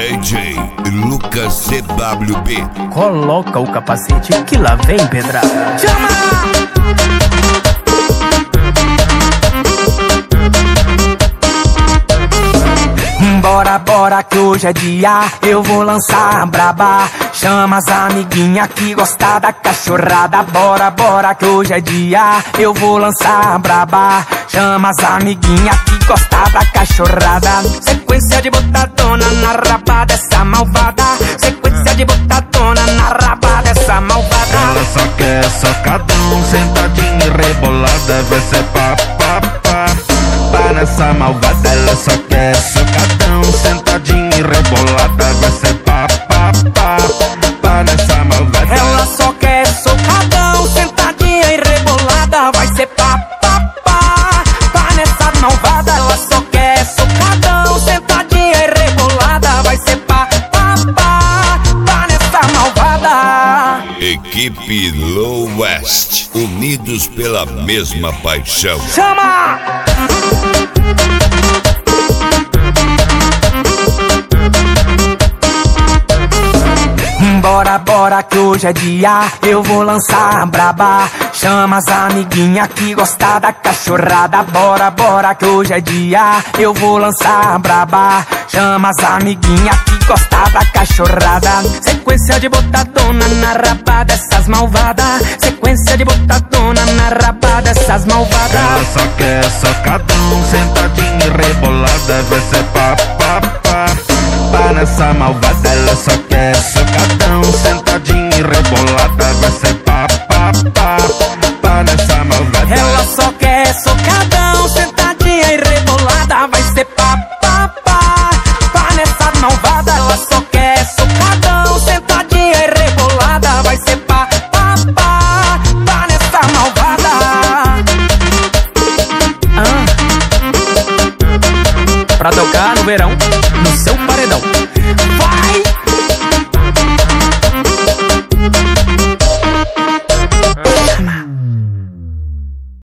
DJ Lucas CWB. Coloca o capacete que lá vem pedrada. Chama! Bora, bora que hoje é dia, eu vou lançar a braba. Chama as amiguinha que gosta da cachorrada. Bora, bora que hoje é dia, eu vou lançar a braba. Chama as amiguinha que gosta da cachorrada. Sequência de botadona na raba dessa malvada. Sequência de botadona na raba dessa malvada. Ela só quer socadão, sentadinha e rebolada. Vai ser pá, pá, pá. Pá nessa malvada, ela só quer socadão, sentadinha e rebolada. Vai ser pá, pá, pá. Pá nessa malvada. Ela só quer socadão, sentadinha e rebolada. Vai ser pá, pá, pá. Pá nessa malvada. Ela só quer socadão, sentadinha e rebolada. Vai ser pá, pá, pá. Pá nessa malvada. Equipe Low West, unidos pela mesma paixão. Chama! Bora, bora que hoje é dia, eu vou lançar a braba. Chama as amiguinha que gosta da cachorrada. Bora, bora que hoje é dia, eu vou lançar a braba. Chama as amiguinha que gosta da cachorrada. Sequência de botadona na raba dessas malvadas. Sequência de botadona na raba dessas malvadas. Ela só quer socadão, sentadinha e rebolada. Vai ser pá, pá, pá. Pá nessa malvada, ela só quer socadão, sentadinha e rebolada. Vai ser pá, pá, pá. Pá nessa malvada. Ela só quer socadão, sentadinha e rebolada. Vai ser pá, pá, pá. Pá nessa malvada. Ela só quer socadão, sentadinha e rebolada. Vai ser pá, pá, pá. Pá nessa malvada. Pra tocar no verão, no seu paredão.